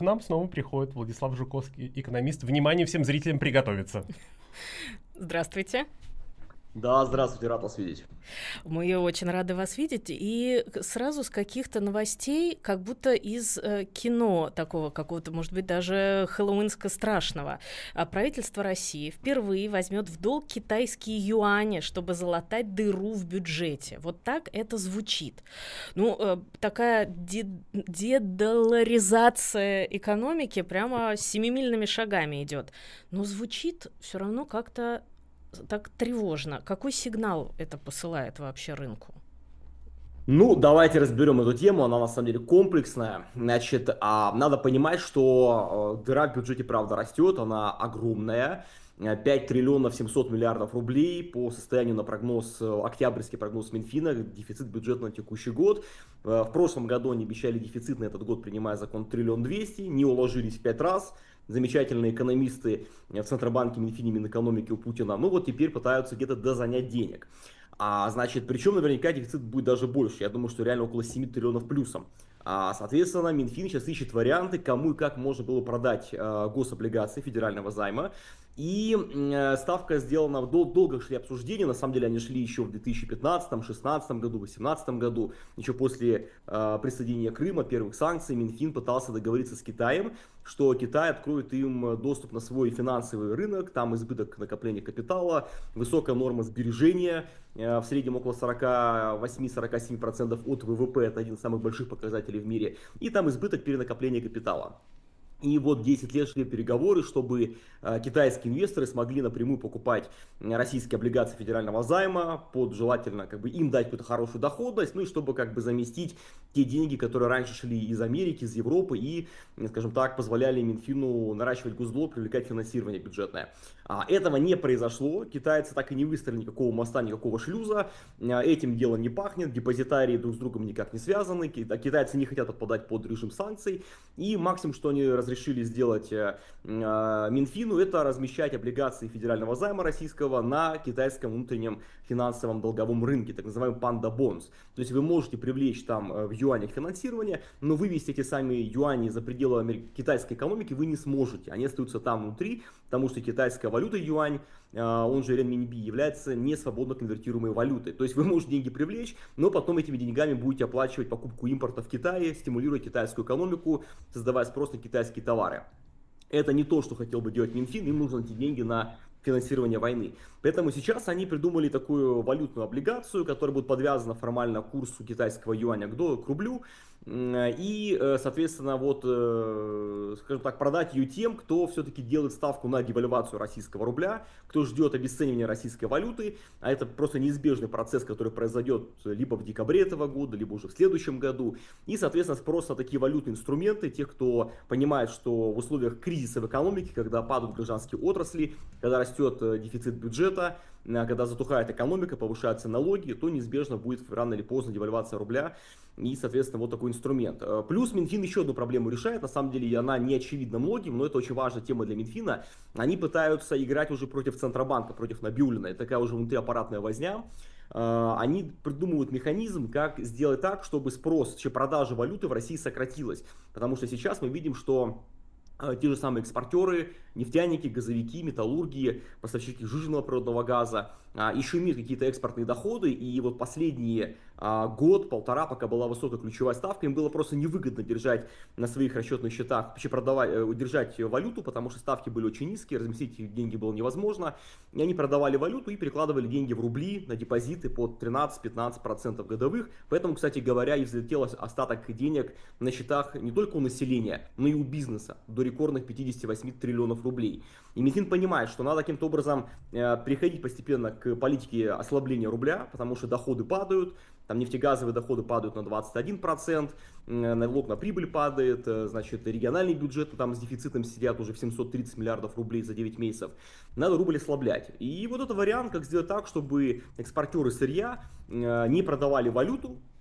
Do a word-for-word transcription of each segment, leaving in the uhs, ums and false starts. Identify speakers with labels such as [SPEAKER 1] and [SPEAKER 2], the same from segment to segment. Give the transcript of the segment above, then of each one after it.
[SPEAKER 1] к нам снова приходит Владислав Жуковский, экономист. Внимание всем зрителям, приготовиться.
[SPEAKER 2] Здравствуйте.
[SPEAKER 3] Да, здравствуйте, рад вас видеть.
[SPEAKER 2] Мы очень рады вас видеть. И сразу с каких-то новостей, как будто из э, кино такого какого-то, может быть, даже хэллоуинско-страшного. А правительство России впервые возьмет в долг китайские юани, чтобы залатать дыру в бюджете. Вот так это звучит. Ну, э, такая де- дедоларизация экономики прямо семимильными шагами идет. Но звучит все равно как-то так тревожно. Какой сигнал это посылает вообще рынку?
[SPEAKER 3] Ну, давайте разберем эту тему, она на самом деле комплексная. Значит, а, надо понимать, что э, дыра в бюджете, правда, растет, она огромная. пять триллионов семьсот миллиардов рублей по состоянию на прогноз, октябрьский прогноз Минфина, дефицит бюджета на текущий год. В прошлом году они обещали дефицит на этот год, принимая закон триллион двести, не уложились в пять раз. Замечательные экономисты в Центробанке, Минфине, Минэкономике у Путина, ну вот теперь пытаются где-то дозанять денег. А, значит, причем наверняка дефицит будет даже больше, я думаю, что реально около семи триллионов плюсом. А, соответственно, Минфин сейчас ищет варианты, кому и как можно было продать э, гособлигации федерального займа. И э, ставка сделана, дол- долго шли обсуждения, на самом деле они шли еще в две тысячи пятнадцатом, две тысячи шестнадцатом году, две тысячи восемнадцатом году, еще после э, присоединения Крыма, первых санкций, Минфин пытался договориться с Китаем, что Китай откроет им доступ на свой финансовый рынок, там избыток накопления капитала, высокая норма сбережения, э, в среднем около сорок восемь - сорок семь процентов от ВВП, это один из самых больших показателей в мире, и там избыток перенакопления капитала. И вот десять лет шли переговоры, чтобы э, китайские инвесторы смогли напрямую покупать российские облигации федерального займа, под желательно как бы им дать какую-то хорошую доходность, ну и чтобы как бы заместить те деньги, которые раньше шли из Америки, из Европы и, скажем так, позволяли Минфину наращивать госдолг, привлекать финансирование бюджетное. А, этого не произошло, китайцы так и не выстроили никакого моста, никакого шлюза, а, этим дело не пахнет, депозитарии друг с другом никак не связаны, китайцы не хотят подпадать под режим санкций, и максимум, что они разрешили сделать э, э, Минфину, это размещать облигации федерального займа российского на китайском внутреннем финансовом долговом рынке, так называемый Panda Bonds. То есть вы можете привлечь там э, в юанях финансирование, но вывести эти сами юани за пределы америк... китайской экономики вы не сможете. Они остаются там внутри, потому что китайская валюта юань, э, он же ренминби, является несвободно конвертируемой валютой. То есть вы можете деньги привлечь, но потом этими деньгами будете оплачивать покупку импорта в Китае, стимулируя китайскую экономику, создавая спрос на китайские товары. Это не то, что хотел бы делать Минфин, им нужны эти деньги на финансирование войны. Поэтому сейчас они придумали такую валютную облигацию, которая будет подвязана формально к курсу китайского юаня к, доллару, к рублю. И, соответственно, вот, скажем так, продать ее тем, кто все-таки делает ставку на девальвацию российского рубля, кто ждет обесценивания российской валюты, а это просто неизбежный процесс, который произойдет либо в декабре этого года, либо уже в следующем году. И, соответственно, спрос на такие валютные инструменты, тех, кто понимает, что в условиях кризиса в экономике, когда падают гражданские отрасли, когда растет дефицит бюджета, когда затухает экономика, повышаются налоги, то неизбежно будет рано или поздно девальвация рубля и, соответственно, вот такой инструмент. Плюс Минфин еще одну проблему решает, на самом деле она не очевидна многим, но это очень важная тема для Минфина. Они пытаются играть уже против Центробанка, против Набиуллина, это такая уже внутриаппаратная возня. Они придумывают механизм, как сделать так, чтобы спрос, че продажа валюты в России сократилась. Потому что сейчас мы видим, что те же самые экспортеры, нефтяники, газовики, металлурги, поставщики сжиженного природного газа еще имеют какие-то экспортные доходы, и вот последний год, полтора, пока была высокая ключевая ставка, им было просто невыгодно держать на своих расчетных счетах, вообще продавать, держать валюту, потому что ставки были очень низкие, разместить их деньги было невозможно, и они продавали валюту и перекладывали деньги в рубли на депозиты под тринадцать-пятнадцать процентов годовых, поэтому, кстати говоря, и взлетел остаток денег на счетах не только у населения, но и у бизнеса, до рекордных пятидесяти восьми триллионов рублей. И Минфин понимает, что надо каким-то образом э, переходить постепенно к политике ослабления рубля, потому что доходы падают, там нефтегазовые доходы падают на двадцать один процент, э, налог на прибыль падает, э, значит, региональные бюджеты там с дефицитом сидят уже в семьсот тридцать миллиардов рублей за девять месяцев. Надо рубль ослаблять. И вот это вариант, как сделать так, чтобы экспортеры сырья э, не продавали валюту,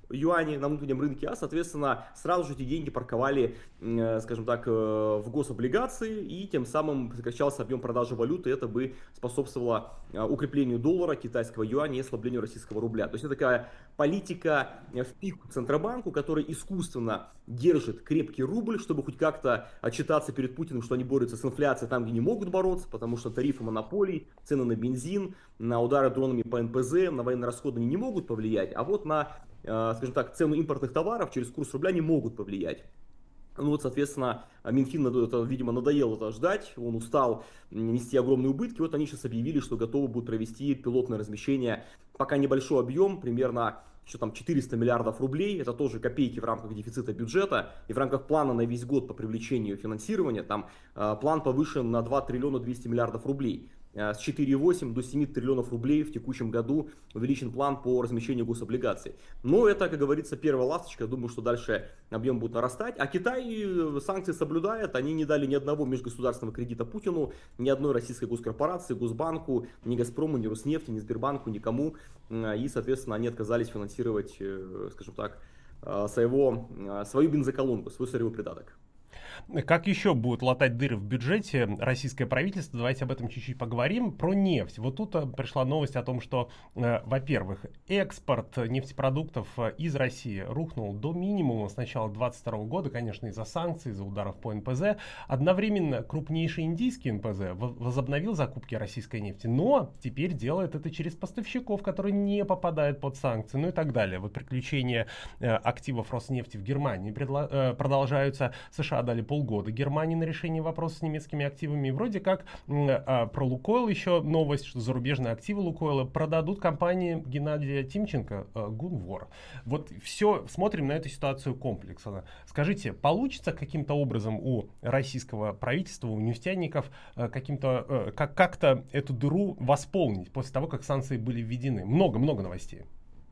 [SPEAKER 3] юани на внутреннем рынке, а, соответственно, сразу же эти деньги парковали, скажем так, в гособлигации, и тем самым сокращался объем продажи валюты, это бы способствовало укреплению доллара, китайского юаня и ослаблению российского рубля. То есть это такая политика в пику Центробанку, который искусственно держит крепкий рубль, чтобы хоть как-то отчитаться перед Путиным, что они борются с инфляцией там, где не могут бороться, потому что тарифы монополий, цены на бензин, на удары дронами по эн пэ зэ, на военные расходы они не могут повлиять, а вот на, скажем так, цену импортных товаров через курс рубля не могут повлиять. Ну вот, соответственно, Минфин, это, видимо, надоело это ждать, он устал нести огромные убытки. Вот они сейчас объявили, что готовы будут провести пилотное размещение, пока небольшой объем, примерно что там четыреста миллиардов рублей, это тоже копейки в рамках дефицита бюджета, и в рамках плана на весь год по привлечению финансирования, там э, план повышен на два триллиона двести миллиардов рублей. С четыре целых восемь до семи триллионов рублей в текущем году увеличен план по размещению гособлигаций. Но это, как говорится, первая ласточка. Я думаю, что дальше объем будет нарастать. А Китай санкции соблюдает. Они не дали ни одного межгосударственного кредита Путину, ни одной российской госкорпорации, Госбанку, ни Газпрому, ни Роснефти, ни Сбербанку, никому. И, соответственно, они отказались финансировать, скажем так, своего, свою бензоколонку, свой сырьевой придаток.
[SPEAKER 1] Как еще будет латать дыры в бюджете российское правительство? Давайте об этом чуть-чуть поговорим. Про нефть. Вот тут пришла новость о том, что, э, во-первых, экспорт нефтепродуктов из России рухнул до минимума с начала две тысячи двадцать второго года, конечно, из-за санкций, из-за ударов по эн пэ зэ. Одновременно крупнейший индийский эн пэ зэ возобновил закупки российской нефти, но теперь делает это через поставщиков, которые не попадают под санкции, ну и так далее. Вот приключения э, активов Роснефти в Германии предла- э, продолжаются. США дали полгода Германии на решение вопроса с немецкими активами. И вроде как а, про Лукойл еще новость, что зарубежные активы Лукойла продадут компании Геннадия Тимченко а, Гунвор. Вот все, смотрим на эту ситуацию комплексно. Скажите, получится каким-то образом у российского правительства, у нефтяников а, каким-то, а, как, как-то эту дыру восполнить после того, как санкции были введены? Много-много новостей.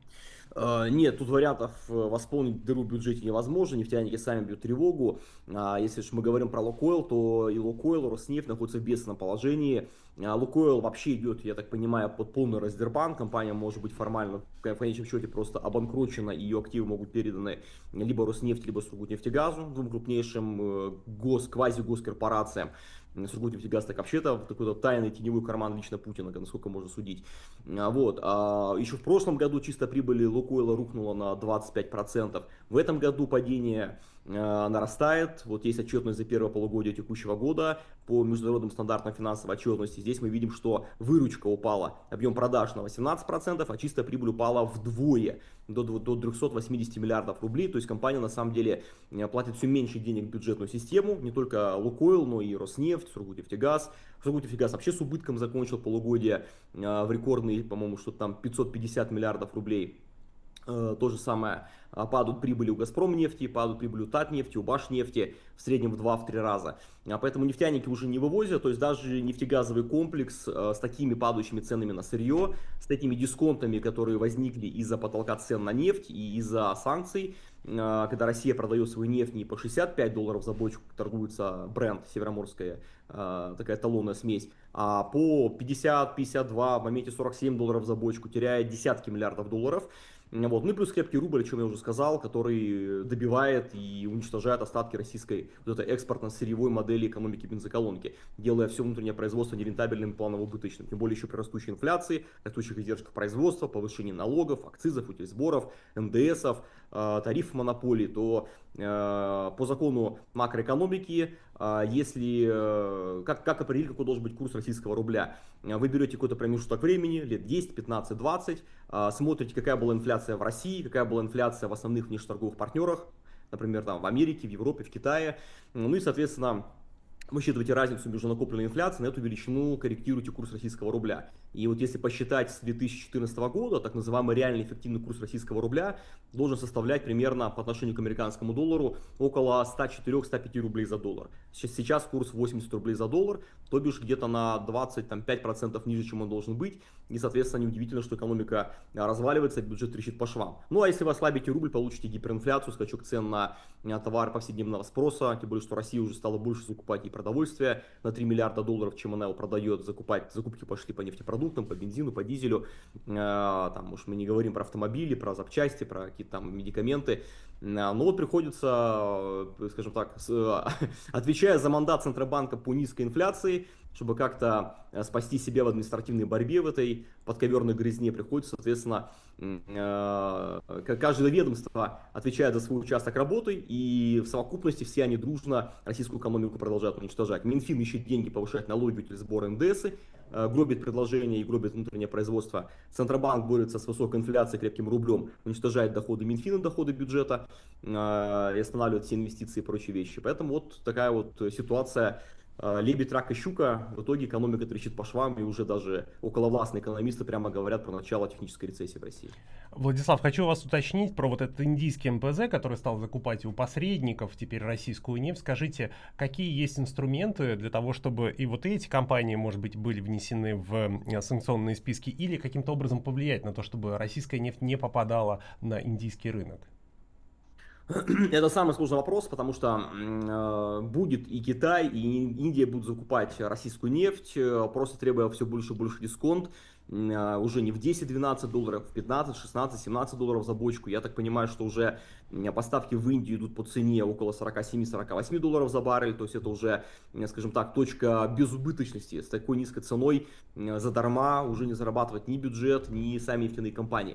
[SPEAKER 3] Нет, тут вариантов восполнить дыру в бюджете невозможно, нефтяники сами бьют тревогу. Если же мы говорим про Лукойл, то и Лукойл, и Роснефть находятся в бедственном положении. Лукойл вообще идет, я так понимаю, под полный раздербан. Компания может быть формально, в конечном счете, просто обанкрочена, и ее активы могут переданы либо Роснефти, либо Сургутнефтегазу, двум крупнейшим гос, квази-госкорпорациям. Сургутнефтегаз так вообще-то такой тайный теневой карман лично Путина, насколько можно судить. Вот. А еще в прошлом году чисто прибыль Лукойла рухнула на двадцать пять процентов. В этом году падение э, нарастает. Вот есть отчетность за первое полугодие текущего года по международным стандартам финансовой отчетности. Здесь мы видим, что выручка упала, объем продаж на восемнадцать процентов, а чистая прибыль упала вдвое, до, до трехсот восьмидесяти миллиардов рублей. То есть компания на самом деле платит все меньше денег в бюджетную систему. Не только Лукойл, но и Роснефть, Сургутнефтегаз. Сургутнефтегаз вообще с убытком закончил полугодие э, в рекордный, по-моему, что там пятьсот пятьдесят миллиардов рублей. Э, то же самое, э, падают прибыли у Газпромнефти, падают прибыли у Татнефти, у Башнефти в среднем в два-три раза. А поэтому нефтяники уже не вывозят, то есть даже нефтегазовый комплекс э, с такими падающими ценами на сырье, с такими дисконтами, которые возникли из-за потолка цен на нефть и из-за санкций, э, когда Россия продает свою нефть не по шестьдесят пять долларов за бочку, торгуется бренд североморская, э, такая эталонная смесь, а по пятьдесят пятьдесят два, в моменте сорок семь долларов за бочку, теряя десятки миллиардов долларов. Вот. Ну и плюс крепкий рубль, о чем я уже сказал, который добивает и уничтожает остатки российской вот этой экспортно-сырьевой модели экономики бензоколонки, делая все внутреннее производство нерентабельным и планово-убыточным. Тем более еще при растущей инфляции, растущих издержках производства, повышении налогов, акцизов, утильсборов, эн дэ эсов, э, тарифов монополий, то э, по закону макроэкономики, э, если, э, как, как определить, какой должен быть курс российского рубля? Вы берете какой-то промежуток времени, лет десять, пятнадцать, двадцать, э, смотрите, какая была инфляция в России, какая была инфляция в основных внешнеторговых партнерах, например, там, в Америке, в Европе, в Китае. Ну и, соответственно, высчитываете разницу между накопленной инфляцией, на эту величину корректируете курс российского рубля. И вот если посчитать с две тысячи четырнадцатого года, так называемый реальный эффективный курс российского рубля должен составлять примерно по отношению к американскому доллару около ста четырёх — ста пяти рублей за доллар. Сейчас курс восемьдесят рублей за доллар, то бишь где-то на двадцать пять процентов ниже, чем он должен быть. И, соответственно, неудивительно, что экономика разваливается, бюджет трещит по швам. Ну а если вы ослабите рубль, получите гиперинфляцию, скачок цен на товары повседневного спроса, тем более, что Россия уже стала больше закупать и продовольствия на три миллиарда долларов, чем она его продает, закупать, закупки пошли по нефтепродуктам, по бензину, по дизелю, там уж мы не говорим про автомобили, про запчасти, про какие-то там медикаменты. Но вот приходится, скажем так, отвечая за мандат Центробанка по низкой инфляции, чтобы как-то спасти себя в административной борьбе в этой подковерной грязне, приходится, соответственно, каждое ведомство отвечает за свой участок работы, и в совокупности все они дружно российскую экономику продолжают уничтожать. Минфин ищет деньги повышать налоги через сбор эн дэ эсы, гробит предложения и гробит внутреннее производство. Центробанк борется с высокой инфляцией, крепким рублем, уничтожает доходы Минфина, доходы бюджета и останавливает все инвестиции и прочие вещи. Поэтому вот такая вот ситуация. Лебедь, рак и щука. В итоге экономика трещит по швам, и уже даже околовластные экономисты прямо говорят про начало технической рецессии в России.
[SPEAKER 1] Владислав, хочу вас уточнить про вот этот индийский эм пэ зэ, который стал закупать у посредников теперь российскую нефть. Скажите, какие есть инструменты для того, чтобы и вот эти компании, может быть, были внесены в санкционные списки, или каким-то образом повлиять на то, чтобы российская нефть не попадала на индийский рынок?
[SPEAKER 3] Это самый сложный вопрос, потому что э, будет и Китай, и Индия будут закупать российскую нефть, просто требуя все больше и больше дисконт, э, уже не в десять-двенадцать долларов, в пятнадцать, шестнадцать, семнадцать долларов за бочку. Я так понимаю, что уже поставки в Индию идут по цене около сорок семь - сорок восемь долларов за баррель, то есть это уже, скажем так, точка безубыточности. С такой низкой ценой задарма уже не зарабатывать ни бюджет, ни сами нефтяные компании.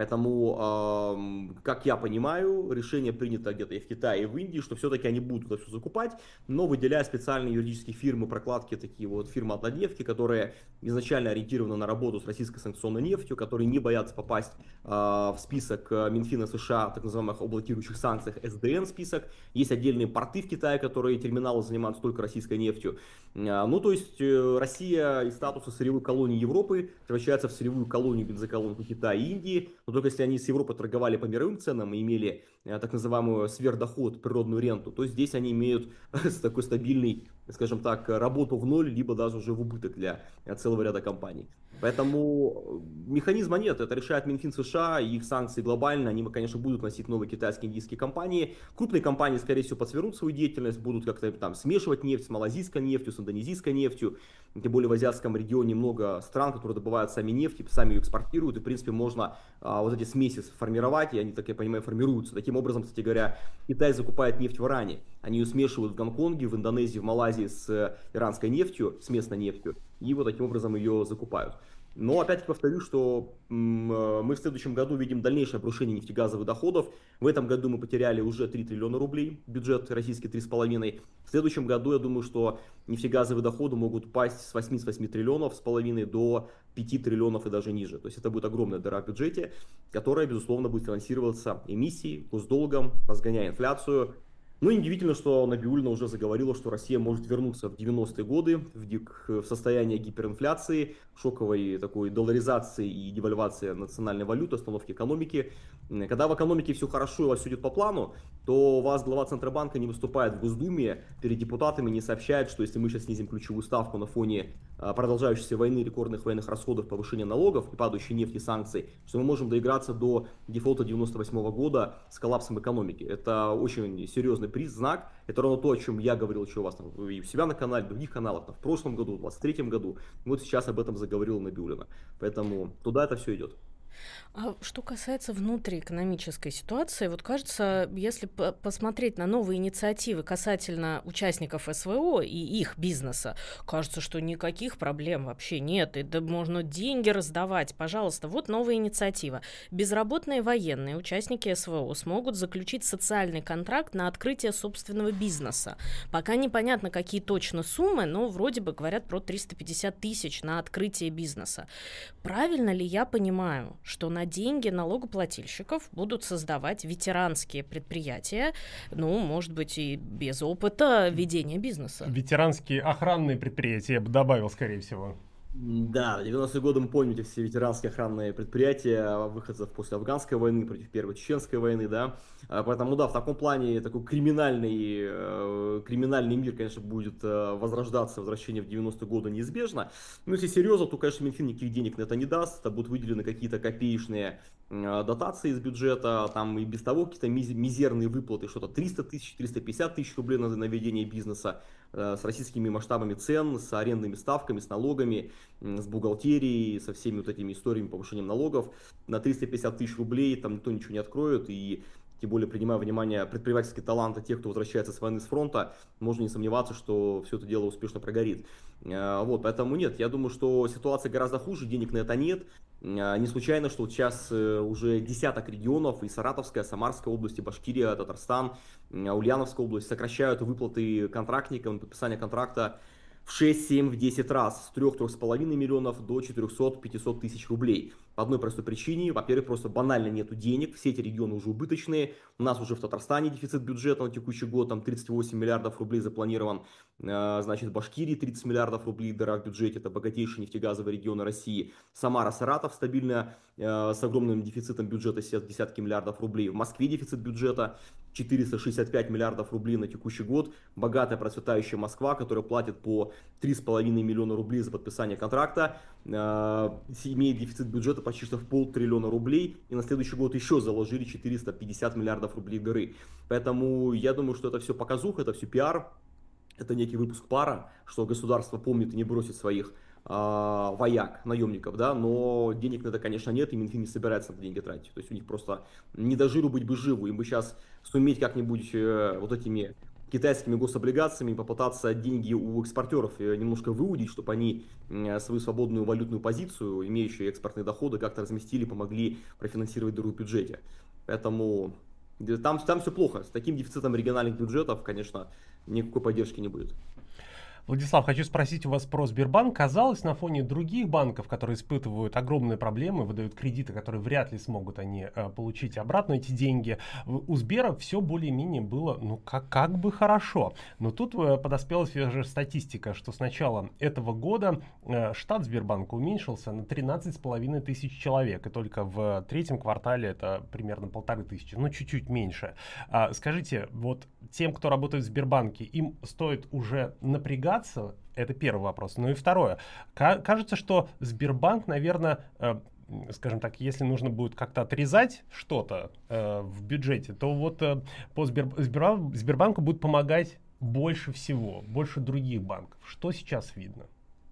[SPEAKER 3] Поэтому, э, как я понимаю, решение принято где-то и в Китае, и в Индии, что все-таки они будут это все закупать, но выделяя специальные юридические фирмы, прокладки, такие вот фирмы однодневки, которые изначально ориентированы на работу с российской санкционной нефтью, которые не боятся попасть э, в список Минфина США, так называемых о блокирующих санкциях, эс дэ эн список. Есть отдельные порты в Китае, которые терминалы занимаются только российской нефтью. Э, ну, то есть э, Россия из статуса сырьевой колонии Европы превращается в сырьевую колонию, бензоколонку Китая и Индии. Но только если они с Европой торговали по мировым ценам и имели э, так называемую сверхдоход, природную ренту, то здесь они имеют такой стабильный, скажем так, работу в ноль, либо даже уже в убыток для целого ряда компаний. Поэтому механизма нет, это решает Минфин США, и их санкции глобально, они, конечно, будут носить новые китайские, индийские компании. Крупные компании, скорее всего, подсвернут свою деятельность, будут как-то там смешивать нефть с малазийской нефтью, с индонезийской нефтью. Тем более в азиатском регионе много стран, которые добывают сами нефть, сами ее экспортируют, и, в принципе, можно а, вот эти смеси сформировать, и они, так я понимаю, формируются. Таким образом, кстати говоря, Китай закупает нефть в Иране, они ее смешивают в Гонконге, в Индонезии, в Малайзии с иранской нефтью, с местной нефтью, и вот таким образом ее закупают. Но опять-таки повторю, что мы в следующем году видим дальнейшее обрушение нефтегазовых доходов. В этом году мы потеряли уже три триллиона рублей, бюджет российский три с половиной. В следующем году я думаю, что нефтегазовые доходы могут упасть с восьми триллионов с половиной до пяти триллионов и даже ниже. То есть это будет огромная дыра в бюджете, которая, безусловно, будет финансироваться эмиссией, госдолгом, разгоняя инфляцию. Ну и неудивительно, что Набиуллина уже заговорила, что Россия может вернуться в девяностые годы в, дик, в состояние гиперинфляции, шоковой такой долларизации и девальвации национальной валюты, остановки экономики. Когда в экономике все хорошо и у вас все идет по плану, то у вас глава Центробанка не выступает в Госдуме перед депутатами, не сообщает, что если мы сейчас снизим ключевую ставку на фоне продолжающейся войны, рекордных военных расходов, повышения налогов и падающей нефти, санкций, что мы можем доиграться до дефолта девяносто восьмого года с коллапсом экономики. Это очень серьезный признак. Это ровно то, о чем я говорил еще у вас там, и у себя на канале, в других каналах, там, в прошлом году, в двадцать третьем году. Вот сейчас об этом заговорила Набиуллина. Поэтому туда это все идет.
[SPEAKER 2] А что касается внутриэкономической ситуации, вот кажется, если посмотреть на новые инициативы касательно участников эс вэ о и их бизнеса, кажется, что никаких проблем вообще нет, и да можно деньги раздавать, пожалуйста. Вот новая инициатива. Безработные военные, участники эс вэ о, смогут заключить социальный контракт на открытие собственного бизнеса. Пока непонятно, какие точно суммы, но вроде бы говорят про триста пятьдесят тысяч на открытие бизнеса. Правильно ли я понимаю, что на деньги налогоплательщиков будут создавать ветеранские предприятия, ну, может быть, и без опыта ведения бизнеса?
[SPEAKER 1] Ветеранские охранные предприятия, я бы добавил, скорее всего.
[SPEAKER 3] Да, в девяностые годы мы помним эти все ветеранские охранные предприятия выходцев после афганской войны против первой чеченской войны, да. А Поэтому, да, в таком плане такой криминальный, э, криминальный мир, конечно, будет э, возрождаться, возвращение в девяностые годы неизбежно. Но если серьезно, то, конечно, Минфин никаких денег на это не даст, это будут выделены какие-то копеечные э, дотации из бюджета, там и без того какие-то миз- мизерные выплаты, что-то триста тысяч, триста пятьдесят тысяч рублей на, на ведение бизнеса э, с российскими масштабами цен, с арендными ставками, с налогами, с бухгалтерией, со всеми вот этими историями повышением налогов. На триста пятьдесят тысяч рублей там никто ничего не откроет, и тем более принимая во внимание предпринимательские таланты тех, кто возвращается с войны с фронта, можно не сомневаться, что все это дело успешно прогорит. Э, Вот, поэтому нет, я думаю, что ситуация гораздо хуже, денег на это нет. Э, Не случайно, что вот сейчас э, уже десяток регионов, и Саратовская, Самарская область, и Башкирия, Татарстан, э, Ульяновская область сокращают выплаты контрактникам, подписание контракта в шесть, семь, в десять раз, с трёх-трёх с половиной миллионов до четырёхсот-пятисот тысяч рублей. По одной простой причине, во-первых, просто банально нету денег, все эти регионы уже убыточные, у нас уже в Татарстане дефицит бюджета на текущий год, там тридцать восемь миллиардов рублей запланирован, Э, значит, в Башкирии тридцать миллиардов рублей дыра в бюджете, это богатейшие нефтегазовые регионы России, Самара, Саратов стабильно, э, с огромным дефицитом бюджета, десятки миллиардов рублей, в Москве дефицит бюджета четыреста шестьдесят пять миллиардов рублей на текущий год, богатая процветающая Москва, которая платит по три с половиной миллиона рублей за подписание контракта, э, имеет дефицит бюджета почти что в полтриллиона рублей, и на следующий год еще заложили четыреста пятьдесят миллиардов рублей дыры. Поэтому я думаю, что это все показуха, это все пиар, это некий выпуск пара, что государство помнит и не бросит своих а, вояк, наемников, да, но денег на это, конечно, нет, и Минфин не собирается на это деньги тратить. То есть у них просто не до жиру быть бы живу, им бы сейчас суметь как-нибудь э, вот этими китайскими гособлигациями попытаться деньги у экспортеров э, немножко выудить, чтобы они э, свою свободную валютную позицию, имеющие экспортные доходы, как-то разместили, помогли профинансировать дыру в бюджете. Поэтому э, там, там все плохо. С таким дефицитом региональных бюджетов, конечно, никакой поддержки не будет.
[SPEAKER 1] Владислав, хочу спросить у вас про Сбербанк. Казалось, на фоне других банков, которые испытывают огромные проблемы, выдают кредиты, которые вряд ли смогут они э, получить обратно эти деньги, у Сбера все более-менее было, ну, как, как бы хорошо. Но тут э, подоспела свежая статистика, что с начала этого года э, штат Сбербанка уменьшился на тринадцать с половиной тысяч человек, и только в третьем квартале это примерно полторы тысячи, ну, чуть-чуть меньше. А, скажите, вот тем, кто работает в Сбербанке, им стоит уже напрягаться? Это первый вопрос. Ну и второе. Кажется, что Сбербанк, наверное, э, скажем так, если нужно будет как-то отрезать что-то э, в бюджете, то вот э, по Сбер, Сбербанку, Сбербанку будет помогать больше всего, больше других банков. Что сейчас видно?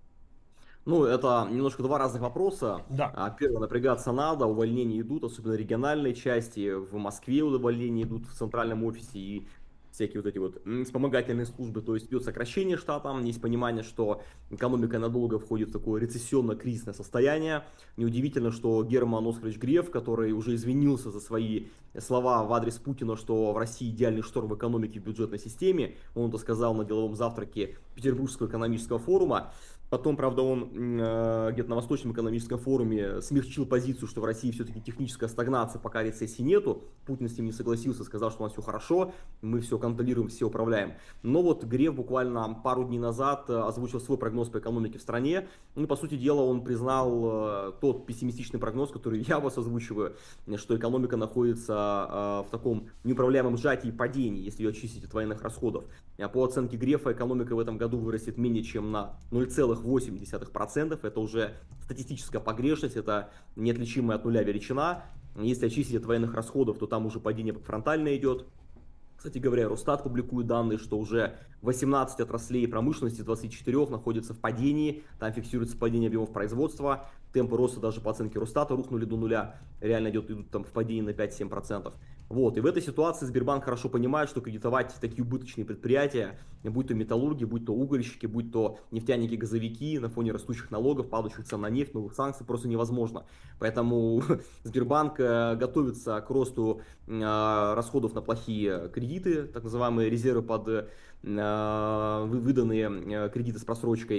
[SPEAKER 3] Ну, это немножко два разных вопроса.
[SPEAKER 1] Да.
[SPEAKER 3] А, Первое, напрягаться надо, увольнения идут, особенно региональные части. В Москве увольнения идут в центральном офисе и всякие вот эти вот м, вспомогательные службы. То есть идет сокращение штата, есть понимание, что экономика надолго входит в такое рецессионно-кризисное состояние. Неудивительно, что Герман Оскарович Греф, который уже извинился за свои слова в адрес Путина, что в России идеальный шторм в экономике и в бюджетной системе, он это сказал на деловом завтраке Петербургского экономического форума. Потом, правда, он э, где-то на Восточном экономическом форуме смягчил позицию, что в России все-таки техническая стагнация, пока рецессии нету. Путин с ним не согласился, сказал, что у нас все хорошо, мы все контролируем, все управляем. Но вот Греф буквально пару дней назад озвучил свой прогноз по экономике в стране. Ну, по сути дела, он признал э, тот пессимистичный прогноз, который я вас озвучиваю, что экономика находится э, в таком неуправляемом сжатии и падении, если ее очистить от военных расходов. По оценке Грефа, экономика в этом году вырастет менее чем на ноль целых восемь десятых процента. Это уже статистическая погрешность, это неотличимая от нуля величина. Если очистить от военных расходов, то там уже падение фронтально идет. Кстати говоря, Росстат публикует данные, что уже восемнадцать отраслей промышленности, двадцать четыре находятся в падении, там фиксируется падение объемов производства, темпы роста даже по оценке Росстата рухнули до нуля, реально идет, идут там в падении на пять-семь процентов. Вот, и в этой ситуации Сбербанк хорошо понимает, что кредитовать такие убыточные предприятия, будь то металлурги, будь то угольщики, будь то нефтяники, газовики, на фоне растущих налогов, падающих цен на нефть, новых санкций, просто невозможно. Поэтому Сбербанк готовится к росту расходов на плохие кредиты, так называемые резервы под выданные кредиты с просрочкой.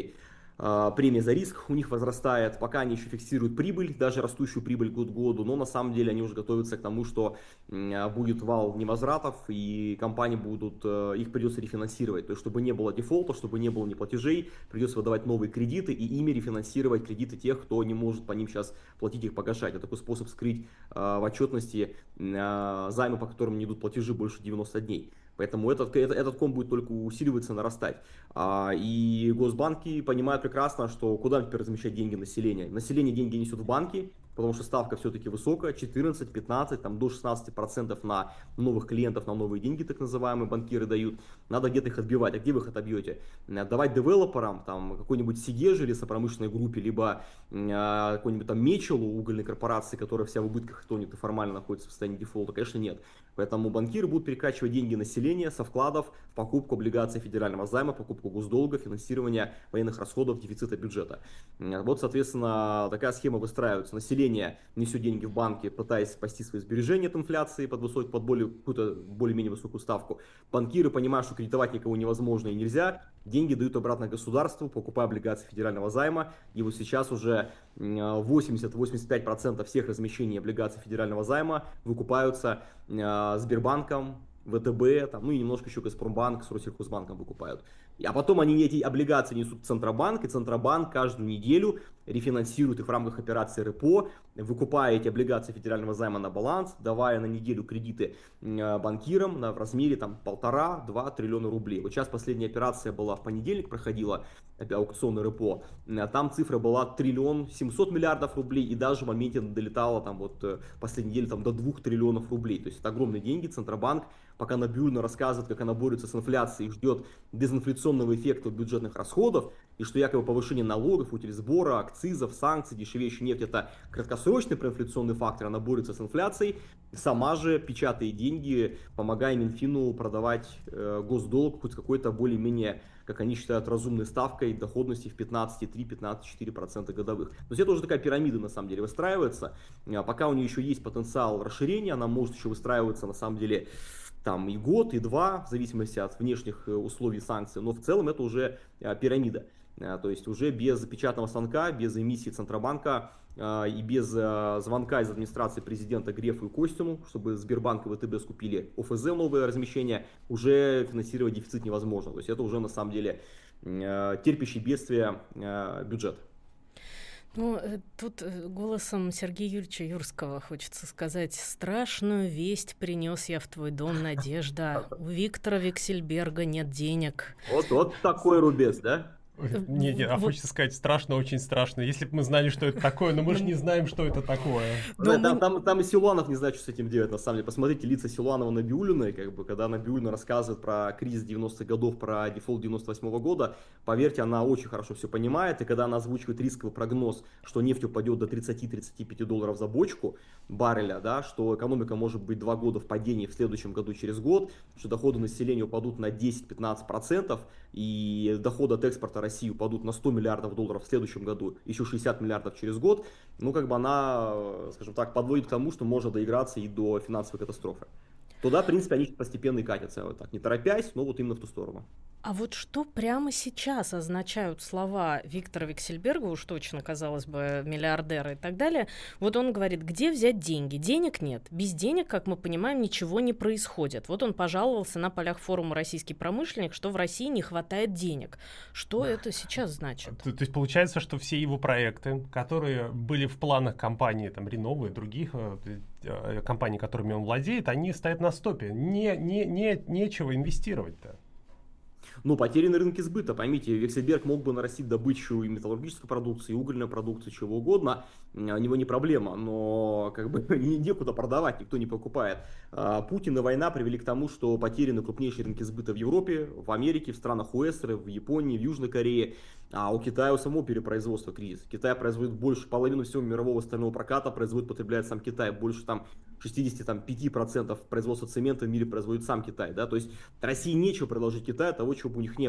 [SPEAKER 3] премия за риск у них возрастает, пока они еще фиксируют прибыль, даже растущую прибыль год к году, но на самом деле они уже готовятся к тому, что будет вал невозвратов, и компании будут, их придется рефинансировать, то есть чтобы не было дефолта, чтобы не было неплатежей, придется выдавать новые кредиты и ими рефинансировать кредиты тех, кто не может по ним сейчас платить их, погашать. Это такой способ скрыть в отчетности займы, по которым не идут платежи больше девяноста дней. Поэтому этот, этот, этот ком будет только усиливаться, нарастать. А, и госбанки понимают прекрасно, что куда теперь размещать деньги населения. Население деньги несет в банки, потому что ставка все-таки высокая, четырнадцать, пятнадцать, там, до шестнадцати процентов на новых клиентов, на новые деньги, так называемые, банкиры дают. Надо где-то их отбивать. А где вы их отобьете? Давать девелоперам, там, какой-нибудь Сигеже, лесопромышленной группе, либо э, какой-нибудь там Мечелу, угольной корпорации, которая вся в убытках тонет и формально находится в состоянии дефолта, конечно, нет. Поэтому банкиры будут перекачивать деньги населения со вкладов в покупку облигаций федерального займа, покупку госдолга, финансирование военных расходов, дефицита бюджета. Вот, соответственно, такая схема выстраивается. Население несет деньги в банки, пытаясь спасти свои сбережения от инфляции под, высокий, под более, какую-то более-менее высокую ставку. Банкиры понимают, что кредитовать никого невозможно и нельзя. Деньги дают обратно государству, покупая облигации федерального займа. И вот сейчас уже восемьдесят-восемьдесят пять процентов всех размещений облигаций федерального займа выкупаются Сбербанком, ВТБ, там, ну и немножко еще Газпромбанк с Россельхозбанком выкупают. А потом они эти облигации несут в Центробанк, и Центробанк каждую неделю рефинансирует их в рамках операции РЭПО, выкупая эти облигации федерального займа на баланс, давая на неделю кредиты банкирам на, в размере там полтора-два триллиона рублей. Вот сейчас последняя операция была в понедельник, проходила аукционный РЭПО, там цифра была триллион семьсот миллиардов рублей, и даже в моменте долетала там вот последней неделе там до двух триллионов рублей. То есть это огромные деньги. Центробанк пока Набиуллина рассказывает, как она борется с инфляцией и ждет дезинфляционного эффекта бюджетных расходов, и что якобы повышение налогов, утилизбора, акцизов, санкций, дешевеющая нефть — это краткосрочный проинфляционный фактор, она борется с инфляцией, сама же печатает деньги, помогая Минфину продавать э, госдолг хоть с какой-то более-менее, как они считают, разумной ставкой доходности в пятнадцать три — пятнадцать четыре процента годовых. То есть это уже такая пирамида на самом деле выстраивается. А пока у нее еще есть потенциал расширения, она может еще выстраиваться на самом деле там и год, и два, в зависимости от внешних условий санкций, но в целом это уже пирамида. То есть уже без печатного станка, без эмиссии Центробанка и без звонка из администрации президента Грефу и Костину, чтобы Сбербанк и ВТБ скупили ОФЗ, новое размещение, уже финансировать дефицит невозможно. То есть это уже на самом деле терпящий бедствие бюджет.
[SPEAKER 2] Ну, тут голосом Сергея Юрьевича Юрского хочется сказать: страшную весть принес я в твой дом, Надежда. У Виктора Вексельберга нет денег.
[SPEAKER 3] Вот, вот такой рубец, да?
[SPEAKER 1] Не, не, а вот. Хочется сказать, страшно, очень страшно. Если бы мы знали, что это такое, но мы же не знаем, что это такое.
[SPEAKER 3] Да, там, там, там и Силуанов не знает, что с этим делать, на самом деле. Посмотрите лица Силуанова, Набиуллиной, как бы, когда Набиуллина рассказывает про кризис девяностых годов, про дефолт девяносто восьмого года, поверьте, она очень хорошо все понимает, и когда она озвучивает рисковый прогноз, что нефть упадет до тридцати-тридцати пяти долларов за бочку барреля, да, что экономика может быть два года в падении в следующем году через год, что доходы населения упадут на десять-пятнадцать процентов, и доходы от экспорта России упадут на сто миллиардов долларов в следующем году, еще шестьдесят миллиардов через год, ну как бы она, скажем так, подводит к тому, что можно доиграться и до финансовой катастрофы. Туда, в принципе, они постепенно и катятся, вот так, не торопясь, но вот именно в ту сторону.
[SPEAKER 2] А вот что прямо сейчас означают слова Виктора Вексельберга, уж точно, казалось бы, миллиардера и так далее? Вот он говорит, где взять деньги? Денег нет. Без денег, как мы понимаем, ничего не происходит. Вот он пожаловался на полях форума «Российский промышленник», что в России не хватает денег. Что это сейчас значит?
[SPEAKER 1] То, то есть получается, что все его проекты, которые были в планах компании, там, Renova и других э, компаний, которыми он владеет, они стоят на стопе. Не, не, не, нечего инвестировать-то.
[SPEAKER 3] Ну, потерянный рынки сбыта, поймите, Вексельберг мог бы нарастить добычу и металлургической продукции, и угольной продукции, чего угодно, у него не проблема, но как бы некуда продавать, никто не покупает. Путин и война привели к тому, что потеряны крупнейшие рынки сбыта в Европе, в Америке, в странах ОЭСР, в Японии, в Южной Корее, а у Китая у самого перепроизводства кризис. Китай производит больше половины всего мирового стального проката, производит, потребляет сам Китай, больше там шестьдесят пять процентов производства цемента в мире производит сам Китай, да, то есть России нечего предложить Китаю того, чего бы у них не было.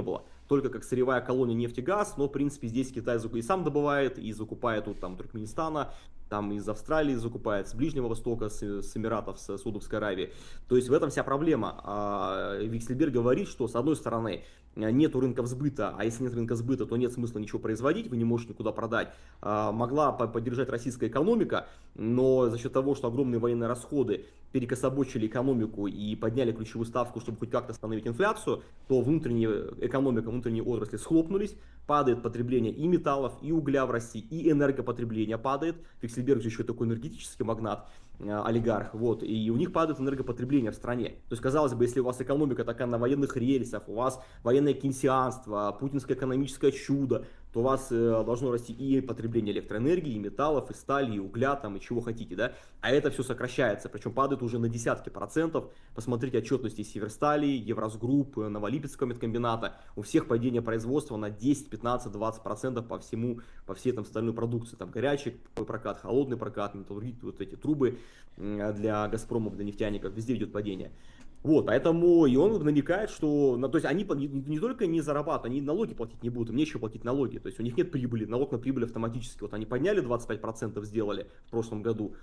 [SPEAKER 3] только как сырьевая колония нефть и газ, но, в принципе, здесь Китай и сам добывает, и закупает тут там Туркменистана, там из Австралии закупает, с Ближнего Востока, с, с Эмиратов, с Саудовской Аравии. То есть в этом вся проблема. А Виксельберг говорит, что с одной стороны нету рынка сбыта, а если нет рынка сбыта, то нет смысла ничего производить, вы не можете никуда продать. А, могла поддержать российская экономика, но за счет того, что огромные военные расходы перекособочили экономику и подняли ключевую ставку, чтобы хоть как-то остановить инфляцию, то внутренняя экономика, внутренние отрасли схлопнулись, падает потребление и металлов, и угля в России, и энергопотребление падает. Виксельберг же еще такой энергетический магнат, олигарх, вот, и у них падает энергопотребление в стране. То есть, казалось бы, если у вас экономика такая на военных рельсах, у вас военное кейнсианство, путинское экономическое чудо, то у вас э, должно расти и потребление электроэнергии, и металлов, и стали, и угля, там, и чего хотите, да, а это все сокращается, причем падает уже на десятки процентов. Посмотрите отчетности Северстали, Евразгрупп, Новолипецкого меткомбината, у всех падение производства на десять, пятнадцать, двадцать процентов по всему, по всей там остальной продукции, там горячий прокат, холодный прокат, металлургия, вот эти трубы для Газпрома, для нефтяников, везде идет падение. Вот, поэтому и он намекает, что, ну, то есть они не, не только не зарабатывают, они налоги платить не будут, им нечего платить налоги, то есть у них нет прибыли, налог на прибыль автоматически, вот они подняли двадцать пять процентов, сделали в прошлом году,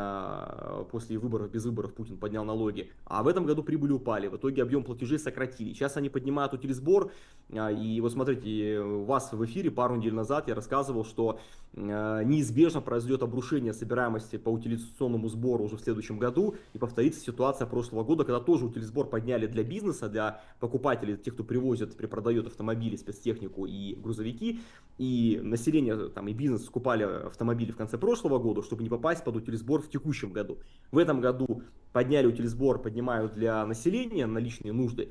[SPEAKER 3] э, после выборов, без выборов Путин поднял налоги, а в этом году прибыли упали, в итоге объем платежей сократили, сейчас они поднимают утилизбор, э, и вот смотрите, у вас в эфире пару недель назад я рассказывал, что э, неизбежно произойдет обрушение собираемости по утилизационному сбору уже в следующем году, и повторится ситуация прошлого года, когда тоже сбор подняли для бизнеса, для покупателей, тех, кто привозит, перепродает автомобили, спецтехнику и грузовики, и население там, и бизнес скупали автомобили в конце прошлого года, чтобы не попасть под утилизбор в текущем году. В этом году подняли утилизбор, поднимают для населения на личные нужды,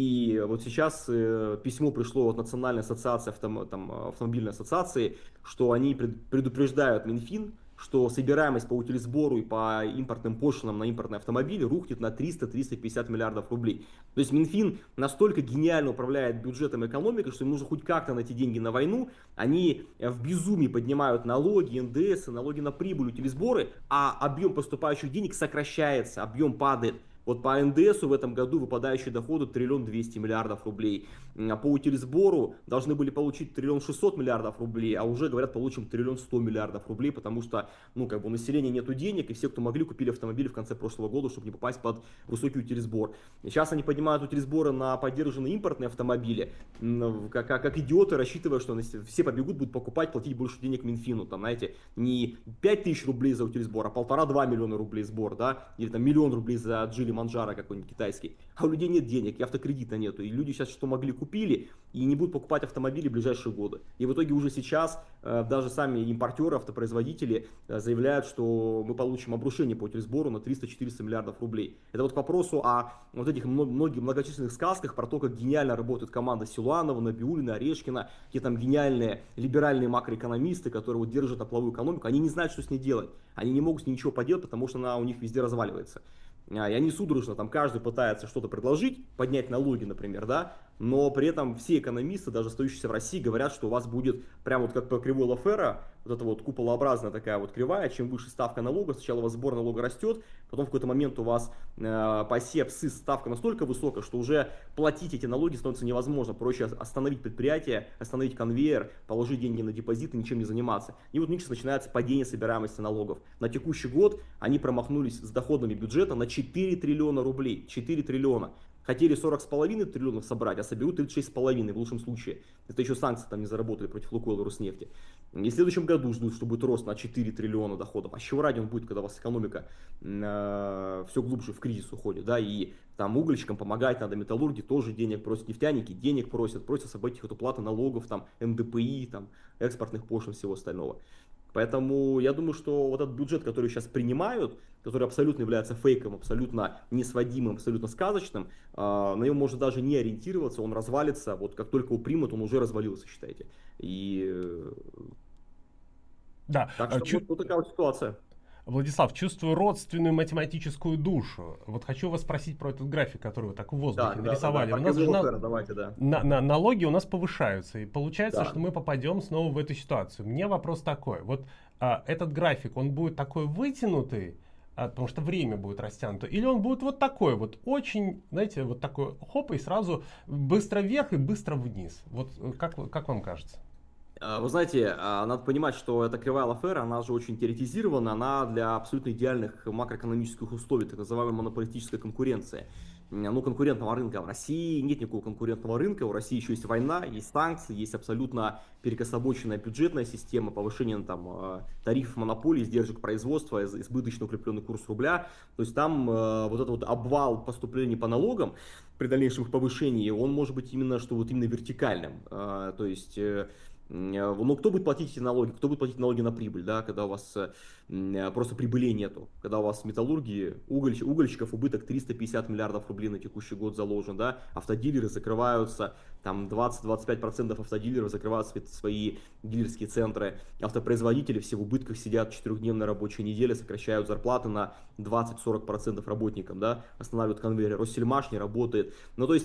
[SPEAKER 3] и вот сейчас э, письмо пришло от Национальной ассоциации, автом, там, автомобильной ассоциации, что они пред, предупреждают Минфин, что собираемость по утилизбору и по импортным пошлинам на импортные автомобили рухнет на триста — триста пятьдесят миллиардов рублей. То есть Минфин настолько гениально управляет бюджетом и экономикой, что им нужно хоть как-то найти деньги на войну. Они в безумии поднимают налоги, эн дэ эс, налоги на прибыль, утилизборы, а объем поступающих денег сокращается, объем падает. Вот по эн дэ эсу в этом году выпадающие доходы триллион двести миллиардов рублей. По утилизбору должны были получить триллион шестьсот миллиардов рублей, а уже говорят, получим триллион сто миллиардов рублей, потому что, ну, как бы у населения нету денег, и все, кто могли, купили автомобили в конце прошлого года, чтобы не попасть под высокий утилизбор. И сейчас они поднимают утилизборы на поддержанные импортные автомобили, как, как, как идиоты, рассчитывая, что все побегут, будут покупать, платить больше денег Минфину. Там, знаете, не пять тысяч рублей за утилизбор, а полтора-два миллиона рублей сбор, да, или там миллион рублей за Джили Манджаро какой-нибудь китайский. А у людей нет денег, и автокредита нету. И люди сейчас что могли, купили, и не будут покупать автомобили в ближайшие годы. И в итоге уже сейчас э, даже сами импортеры, автопроизводители э, заявляют, что мы получим обрушение по утилизбору на триста-четыреста миллиардов рублей. Это вот к вопросу о вот этих многих многочисленных сказках про то, как гениально работает команда Силуанова, Набиуллина, Орешкина, те там гениальные либеральные макроэкономисты, которые вот держат опловую экономику. Они не знают, что с ней делать. Они не могут с ней ничего поделать, потому что она у них везде разваливается. И они судорожно, там каждый пытается что-то предложить, поднять налоги, например, да, но при этом все экономисты, даже остающиеся в России, говорят, что у вас будет прямо вот как по кривой Лафера, вот эта вот куполообразная такая вот кривая, чем выше ставка налога, сначала у вас сбор налога растет, потом в какой-то момент у вас э, по СЕП, СИС ставка настолько высокая, что уже платить эти налоги становится невозможно, проще остановить предприятие, остановить конвейер, положить деньги на депозит и ничем не заниматься. И вот у них сейчас начинается падение собираемости налогов. На текущий год они промахнулись с доходами бюджета на четыре триллиона рублей, четыре триллиона. Хотели сорок с половиной триллионов собрать, а соберут тридцать шесть с половиной в лучшем случае. Это еще санкции там не заработали против Лукойла и Роснефти. И в следующем году ждут, что будет рост на четыре триллиона доходов. А с чего ради он будет, когда у вас экономика э, все глубже в кризис уходит, да, и там угольщикам помогать надо, металлурги тоже денег просят, нефтяники денег просят, просят освободить их от уплаты налогов, там, эн дэ пэ и, там, экспортных пошлин, всего остального. Поэтому я думаю, что вот этот бюджет, который сейчас принимают, который абсолютно является фейком, абсолютно несводимым, абсолютно сказочным, э, на него можно даже не ориентироваться, он развалится, вот как только его примут, он уже развалился, считайте. И...
[SPEAKER 1] Да.
[SPEAKER 3] Так что
[SPEAKER 1] Чу...
[SPEAKER 3] вот, вот такая вот ситуация.
[SPEAKER 1] Владислав, чувствую родственную математическую душу. Вот хочу вас спросить про этот график, который вы так в воздухе да, нарисовали.
[SPEAKER 3] Да, да, да.
[SPEAKER 1] У нас же
[SPEAKER 3] на... Давайте, да.
[SPEAKER 1] на, на, налоги у нас повышаются, и получается,
[SPEAKER 3] да.
[SPEAKER 1] что мы попадем снова в эту ситуацию. Мне вопрос такой. Вот а, этот график, он будет такой вытянутый, а, потому что время будет растянуто, или он будет вот такой вот, очень, знаете, вот такой хоп, и сразу быстро вверх и быстро вниз. Вот как, как вам кажется?
[SPEAKER 3] Вы знаете, надо понимать, что эта кривая Лафера, она же очень теоретизирована, она для абсолютно идеальных макроэкономических условий, так называемой монополистической конкуренции. Ну, конкурентного рынка в России нет никакого конкурентного рынка, у России еще есть война, есть санкции, есть абсолютно перекособоченная бюджетная система, повышение там, тарифов монополий, сдержек производства, избыточно укрепленный курс рубля. То есть там вот этот вот обвал поступлений по налогам при дальнейшем их повышении, он может быть именно, что вот именно вертикальным. То есть ну, кто будет платить эти налоги? Кто будет платить налоги на прибыль, да, когда у вас э, просто прибыли нету? Когда у вас в металлургии, уголь, угольщиков убыток триста пятьдесят миллиардов рублей на текущий год заложен, да, автодилеры закрываются, там двадцать-двадцать пять процентов автодилеров закрывают свои дилерские центры, автопроизводители все в убытках сидят, четырехдневная рабочая неделя, сокращают зарплаты на двадцать-сорок процентов работникам, да, останавливают конвейеры, Россельмаш не работает. Ну, то есть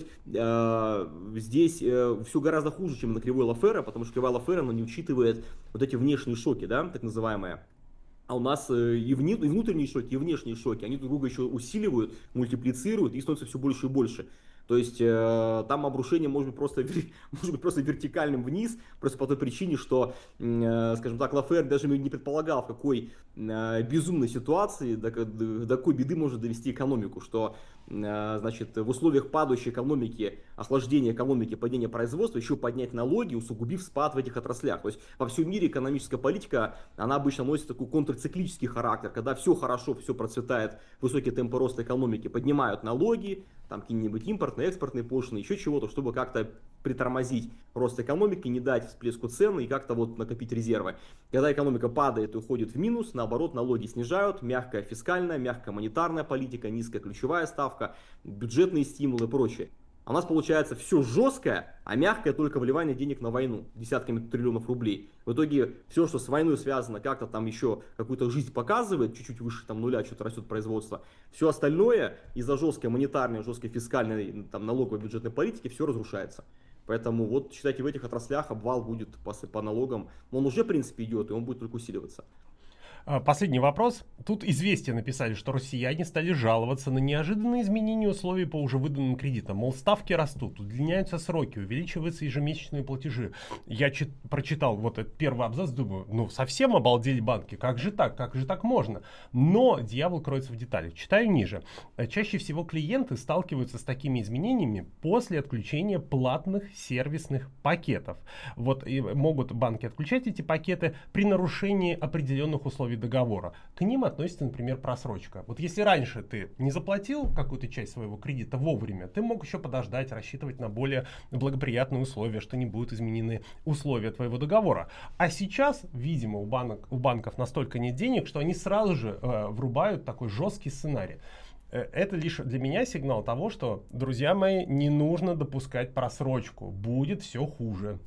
[SPEAKER 3] э, здесь э, все гораздо хуже, чем на кривой Лафера, потому что кривая Лафера, она не учитывает вот эти внешние шоки, да, так называемые. А у нас и внутренние шоки, и внешние шоки, они друг друга еще усиливают, мультиплицируют и становятся все больше и больше. То есть э, там обрушение может быть, просто, может быть просто вертикальным вниз, просто по той причине, что, э, скажем так, Лафер даже не предполагал, в какой э, безумной ситуации, до, до какой беды может довести экономику, что э, значит, в условиях падающей экономики, охлаждения экономики, падения производства, еще поднять налоги, усугубив спад в этих отраслях. То есть во всем мире экономическая политика, она обычно носит такой контрциклический характер, когда все хорошо, все процветает, высокие темпы роста экономики, поднимают налоги, там какие-нибудь импортные, экспортные пошлины, еще чего-то, чтобы как-то притормозить рост экономики, не дать всплеску цен и как-то вот накопить резервы. Когда экономика падает и уходит в минус, наоборот, налоги снижают, мягкая фискальная, мягкая монетарная политика, низкая ключевая ставка, бюджетные стимулы и прочее. А у нас получается все жесткое, а мягкое только вливание денег на войну, десятками триллионов рублей. В итоге все, что с войной связано, как-то там еще какую-то жизнь показывает, чуть-чуть выше там нуля, что-то растет производство. Все остальное из-за жесткой монетарной, жесткой фискальной, там, налоговой бюджетной политики все разрушается. Поэтому вот, считайте, в этих отраслях обвал будет по, по налогам. Он уже, в принципе, идет, и он будет только усиливаться.
[SPEAKER 1] Последний вопрос. Тут «Известия» написали, что россияне стали жаловаться на неожиданные изменения условий по уже выданным кредитам. Мол, ставки растут, удлиняются сроки, увеличиваются ежемесячные платежи. Я чит- прочитал вот этот первый абзац, думаю, ну совсем обалдели банки, как же так, как же так можно? Но дьявол кроется в деталях. Читаю ниже. Чаще всего клиенты сталкиваются с такими изменениями после отключения платных сервисных пакетов. Вот и могут банки отключать эти пакеты при нарушении определенных условий договора. К ним относится, например, просрочка. Вот если раньше ты не заплатил какую-то часть своего кредита вовремя, ты мог еще подождать, рассчитывать на более благоприятные условия, что не будут изменены условия твоего договора. А сейчас, видимо, у, банок, у банков настолько нет денег, что они сразу же э, врубают такой жесткий сценарий. Это лишь для меня сигнал того, что, друзья мои, не нужно допускать просрочку. Будет все хуже.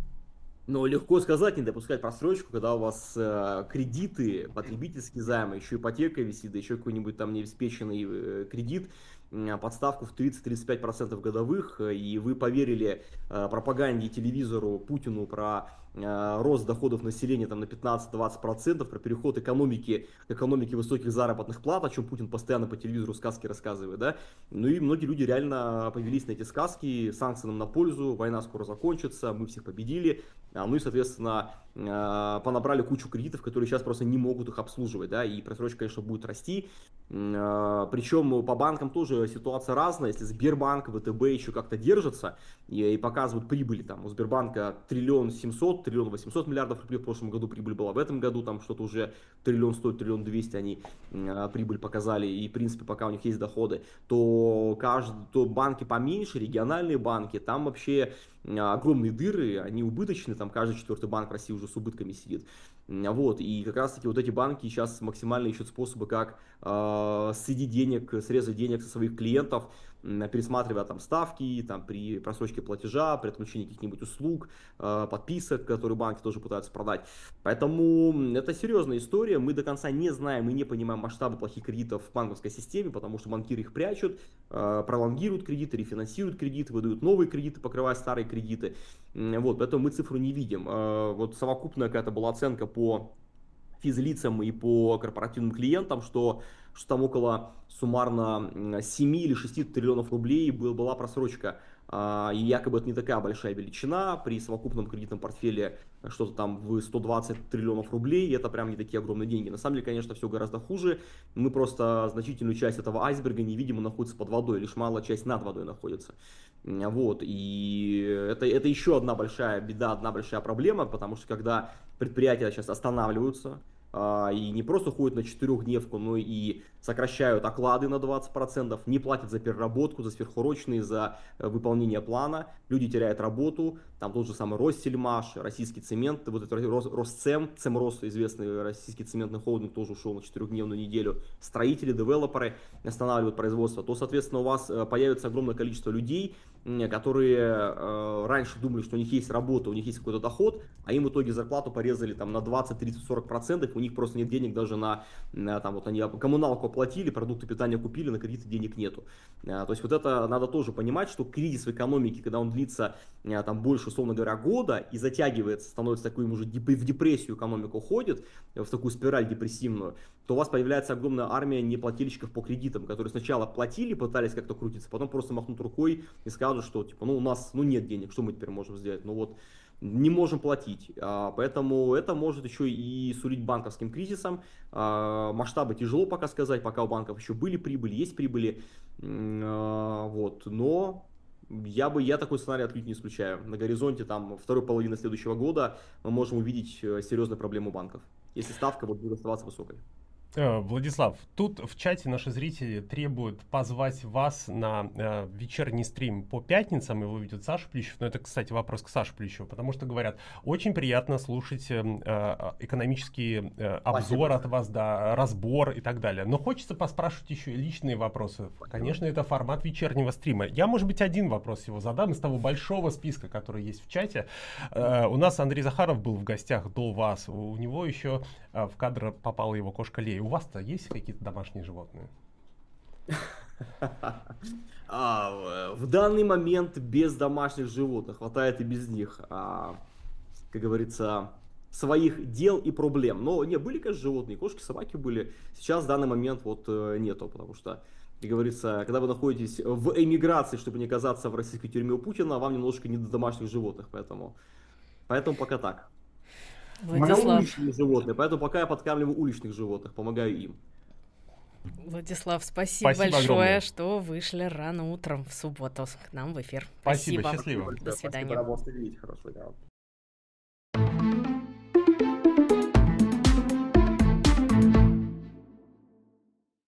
[SPEAKER 3] Но легко сказать, не допускать просрочку, когда у вас э, кредиты, потребительские займы, еще ипотека висит, да еще какой-нибудь там необеспеченный э, кредит, э, подставку в тридцать-тридцать пять процентов годовых, э, и вы поверили э, пропаганде и телевизору Путину про э, рост доходов населения там, на пятнадцать-двадцать процентов, про переход экономики к экономике высоких заработных плат, о чем Путин постоянно по телевизору сказки рассказывает, да, ну и многие люди реально повелись на эти сказки, санкции нам на пользу, война скоро закончится, мы всех победили. Ну и, соответственно, понабрали кучу кредитов, которые сейчас просто не могут их обслуживать, да, и просрочка, конечно, будет расти. Причем по банкам тоже ситуация разная. Если Сбербанк, ВТБ еще как-то держатся и, и показывают прибыли, там у Сбербанка триллион семьсот, триллион восемьсот миллиардов рублей в прошлом году прибыль была, в этом году там что-то уже триллион сто, триллион двести они прибыль показали, и в принципе пока у них есть доходы, то, каждый, то банки поменьше, региональные банки, там вообще огромные дыры, они убыточные, там каждый четвертый банк в России уже с убытками сидит. Вот, и как раз таки вот эти банки сейчас максимально ищут способы, как э, среди денег, срезать денег со своих клиентов, э, пересматривая там ставки, там, при просрочке платежа, при отключении каких-нибудь услуг, э, подписок, которые банки тоже пытаются продать. Поэтому это серьезная история, мы до конца не знаем и не понимаем масштабы плохих кредитов в банковской системе, потому что банкиры их прячут, э, пролонгируют кредиты, рефинансируют кредиты, выдают новые кредиты, покрывая старые кредиты. Вот, поэтому мы цифру не видим. Э, вот совокупная какая-то была оценка по физлицам и по корпоративным клиентам, что, что там около суммарно семи или шести триллионов рублей был, была просрочка. И якобы это не такая большая величина, при совокупном кредитном портфеле что-то там в сто двадцать триллионов рублей, это прям не такие огромные деньги. На самом деле, конечно, все гораздо хуже. Мы просто значительную часть этого айсберга не видим, он находится под водой, лишь малая часть над водой находится. Вот, и это, это еще одна большая беда, одна большая проблема, потому что когда предприятия сейчас останавливаются, и не просто ходят на четырехдневку, но и сокращают оклады на двадцать процентов, не платят за переработку, за сверхурочные, за выполнение плана, люди теряют работу, там тот же самый Россельмаш, российский цемент, вот это Росцем, Цемрос, известный российский цементный холдинг, тоже ушел на четырехдневную неделю, строители, девелоперы останавливают производство, то, соответственно, у вас появится огромное количество людей, которые э, раньше думали, что у них есть работа, у них есть какой-то доход, а им в итоге зарплату порезали там на двадцать, тридцать, сорок процентов, у них просто нет денег даже на, на там вот они коммуналку оплатили, продукты питания купили, на кредиты денег нету. А, то есть вот это надо тоже понимать, что кризис в экономике, когда он длится а, там больше, условно говоря, года и затягивается, становится такой уже деп- в депрессию экономика уходит, в такую спираль депрессивную, то у вас появляется огромная армия неплательщиков по кредитам, которые сначала платили, пытались как-то крутиться, потом просто махнут рукой и скажут, что типа, ну у нас ну, нет денег, что мы теперь можем сделать? Ну вот не можем платить. А, поэтому это может еще и сулить банковским кризисом. А, масштабы тяжело пока сказать, пока у банков еще были прибыли, есть прибыли. А, вот, но я бы я такой сценарий отнюдь не исключаю. На горизонте там второй половины следующего года мы можем увидеть серьезную проблему банков, если ставка вот будет оставаться высокой.
[SPEAKER 1] Владислав, тут в чате наши зрители требуют позвать вас на э, вечерний стрим по пятницам, его ведет Саша Плющев, но это, кстати, вопрос к Саше Плющеву, потому что говорят, очень приятно слушать э, экономический э, обзор Спасибо. От вас, да, разбор и так далее, но хочется поспрашивать еще и личные вопросы. Спасибо. Конечно, это формат вечернего стрима. Я, может быть, один вопрос его задам из того большого списка, который есть в чате. Э, у нас Андрей Захаров был в гостях до вас, у него еще э, в кадр попала его кошка Лея. У вас-то есть какие-то домашние животные?
[SPEAKER 3] А, в данный момент без домашних животных, хватает и без них, а, как говорится, своих дел и проблем. Но не, были, конечно, животные, кошки, собаки были. Сейчас в данный момент вот нету, потому что, как говорится, когда вы находитесь в эмиграции, чтобы не оказаться в российской тюрьме у Путина, вам немножко не до домашних животных, поэтому, поэтому пока так.
[SPEAKER 2] Владислав.
[SPEAKER 3] У меня уличные животные, поэтому пока я подкармливаю уличных животных, помогаю им.
[SPEAKER 2] Владислав, спасибо, спасибо большое, огромное. Что вышли рано утром в субботу к нам в эфир.
[SPEAKER 1] Спасибо, спасибо. Счастливо.
[SPEAKER 2] До свидания.
[SPEAKER 3] Спасибо, рад вас видеть. Хорошего дня.